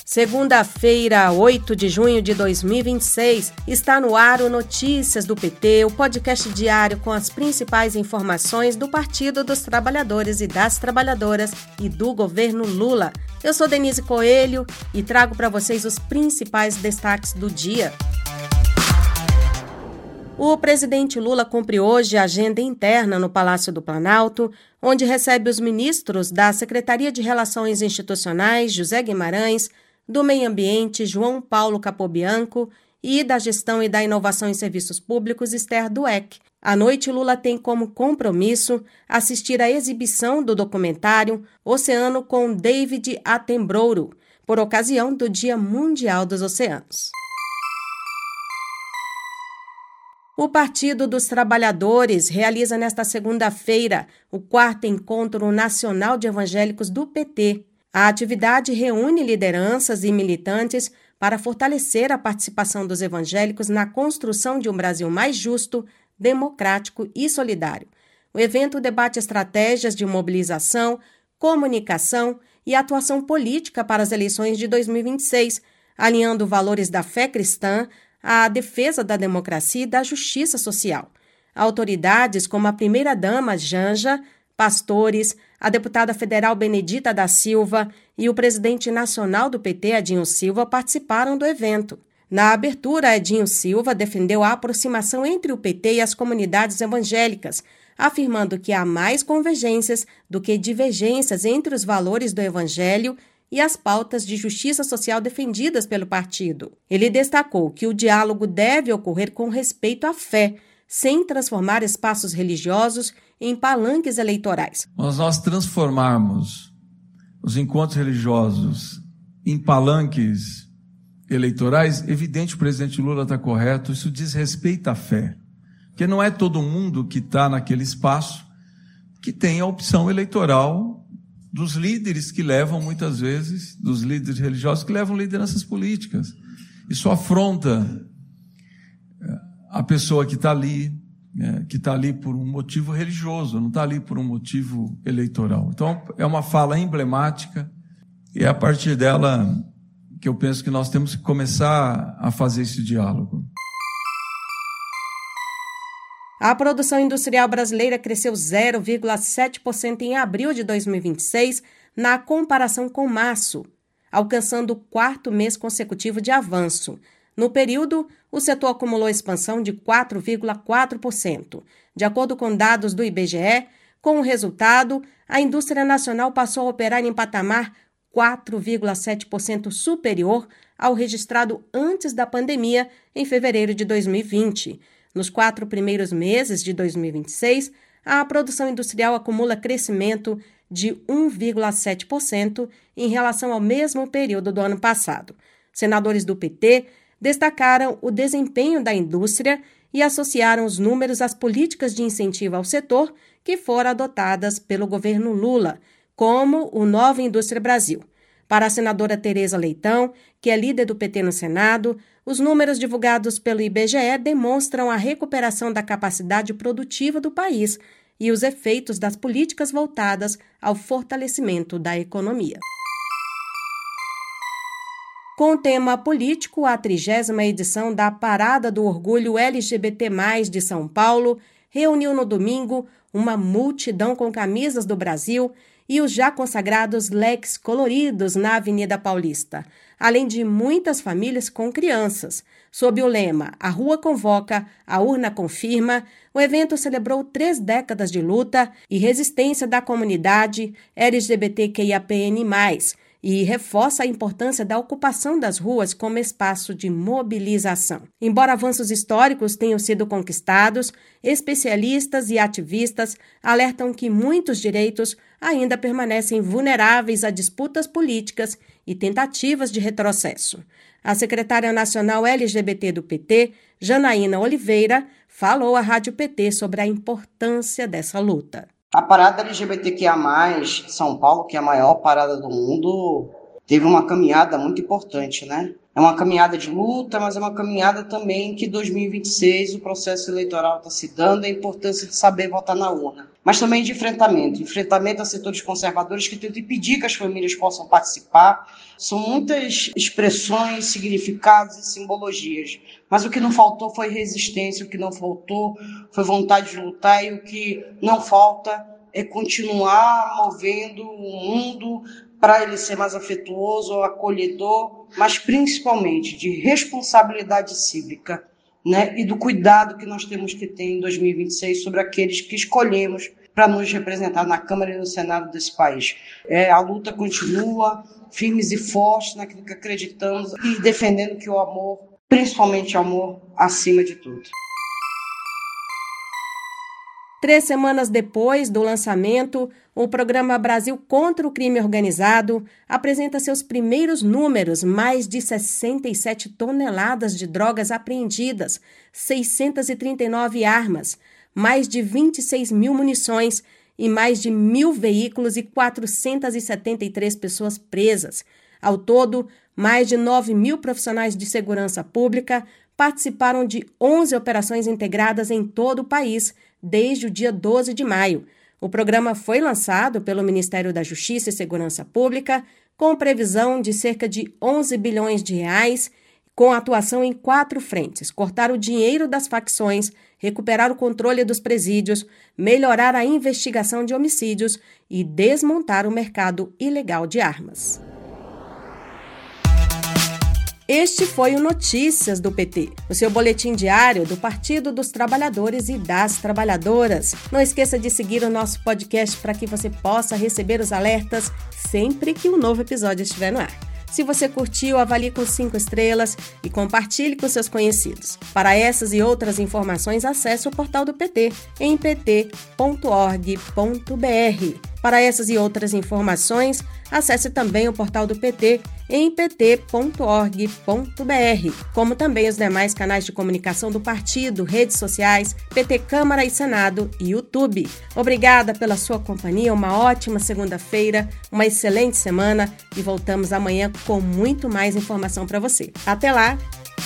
Segunda-feira, 8 de junho de 2026, está no ar o Notícias do PT, o podcast diário com as principais informações do Partido dos Trabalhadores e das Trabalhadoras e do governo Lula. Eu sou Denise Coelho e trago para vocês os principais destaques do dia. O presidente Lula cumpre hoje a agenda interna no Palácio do Planalto, onde recebe os ministros da Secretaria de Relações Institucionais, José Guimarães, do Meio Ambiente, João Paulo Capobianco, e da Gestão e da Inovação em Serviços Públicos, Esther Dweck. À noite, Lula tem como compromisso assistir à exibição do documentário Oceano com David Attenborough, por ocasião do Dia Mundial dos Oceanos. O Partido dos Trabalhadores realiza nesta segunda-feira o 4º Encontro Nacional de Evangélicos do PT. A atividade reúne lideranças e militantes para fortalecer a participação dos evangélicos na construção de um Brasil mais justo, democrático e solidário. O evento debate estratégias de mobilização, comunicação e atuação política para as eleições de 2026, alinhando valores da fé cristã à defesa da democracia e da justiça social. Autoridades como a primeira-dama Janja, pastores, a deputada federal Benedita da Silva e o presidente nacional do PT, Edinho Silva, participaram do evento. Na abertura, Edinho Silva defendeu a aproximação entre o PT e as comunidades evangélicas, afirmando que há mais convergências do que divergências entre os valores do evangelho e as pautas de justiça social defendidas pelo partido. Ele destacou que o diálogo deve ocorrer com respeito à fé, sem transformar espaços religiosos em palanques eleitorais. Mas nós transformarmos os encontros religiosos em palanques eleitorais, evidente o presidente Lula está correto, isso diz respeito à fé. Porque não é todo mundo que está naquele espaço que tem a opção eleitoral dos líderes que levam, muitas vezes, dos líderes religiosos que levam lideranças políticas. Isso afronta a pessoa que está ali por um motivo religioso, não está ali por um motivo eleitoral. Então, é uma fala emblemática e é a partir dela que eu penso que nós temos que começar a fazer esse diálogo. A produção industrial brasileira cresceu 0,7% em abril de 2026, na comparação com março, alcançando o 4º mês consecutivo de avanço. No período, o setor acumulou expansão de 4,4%. De acordo com dados do IBGE, com o resultado, a indústria nacional passou a operar em patamar 4,7% superior ao registrado antes da pandemia, em fevereiro de 2020. Nos 4 primeiros meses de 2026, a produção industrial acumula crescimento de 1,7% em relação ao mesmo período do ano passado. Senadores do PT destacaram o desempenho da indústria e associaram os números às políticas de incentivo ao setor que foram adotadas pelo governo Lula, como o Nova Indústria Brasil. Para a senadora Tereza Leitão, que é líder do PT no Senado, os números divulgados pelo IBGE demonstram a recuperação da capacidade produtiva do país e os efeitos das políticas voltadas ao fortalecimento da economia. Com o tema político, a 30ª edição da Parada do Orgulho LGBT+, de São Paulo, reuniu no domingo uma multidão com camisas do Brasil e os já consagrados leques coloridos na Avenida Paulista, além de muitas famílias com crianças. Sob o lema "A Rua Convoca, a Urna Confirma", o evento celebrou 3 décadas de luta e resistência da comunidade LGBTQIAPN+, e reforça a importância da ocupação das ruas como espaço de mobilização. Embora avanços históricos tenham sido conquistados, especialistas e ativistas alertam que muitos direitos ainda permanecem vulneráveis a disputas políticas e tentativas de retrocesso. A secretária nacional LGBT do PT, Janaína Oliveira, falou à Rádio PT sobre a importância dessa luta. A parada LGBTQIA+, São Paulo, que é a maior parada do mundo, teve uma caminhada muito importante, né? É uma caminhada de luta, mas é uma caminhada também que 2026 o processo eleitoral está se dando, a importância de saber votar na urna. Mas também de enfrentamento a setores conservadores que tentam impedir que as famílias possam participar. São muitas expressões, significados e simbologias. Mas o que não faltou foi resistência, o que não faltou foi vontade de lutar, e o que não falta é continuar movendo o mundo para ele ser mais afetuoso, acolhedor, mas principalmente de responsabilidade cívica, né? E do cuidado que nós temos que ter em 2026 sobre aqueles que escolhemos para nos representar na Câmara e no Senado desse país. A luta continua, firmes e fortes naquilo que acreditamos e defendendo que o amor, principalmente o amor, acima de tudo. 3 semanas depois do lançamento, o programa Brasil contra o Crime Organizado apresenta seus primeiros números: mais de 67 toneladas de drogas apreendidas, 639 armas, mais de 26 mil munições e mais de 1.000 veículos e 473 pessoas presas. Ao todo, mais de 9.000 profissionais de segurança pública participaram de 11 operações integradas em todo o país, desde o dia 12 de maio. O programa foi lançado pelo Ministério da Justiça e Segurança Pública, com previsão de cerca de 11 bilhões de reais, com atuação em 4 frentes: cortar o dinheiro das facções, recuperar o controle dos presídios, melhorar a investigação de homicídios e desmontar o mercado ilegal de armas. Este foi o Notícias do PT, o seu boletim diário do Partido dos Trabalhadores e das Trabalhadoras. Não esqueça de seguir o nosso podcast para que você possa receber os alertas sempre que um novo episódio estiver no ar. Se você curtiu, avalie com 5 estrelas e compartilhe com seus conhecidos. Para essas e outras informações, acesse o portal do PT em pt.org.br. Para essas e outras informações, acesse também o portal do PT em pt.org.br, como também os demais canais de comunicação do partido, redes sociais, PT Câmara e Senado e YouTube. Obrigada pela sua companhia, uma ótima segunda-feira, uma excelente semana e voltamos amanhã com muito mais informação para você. Até lá!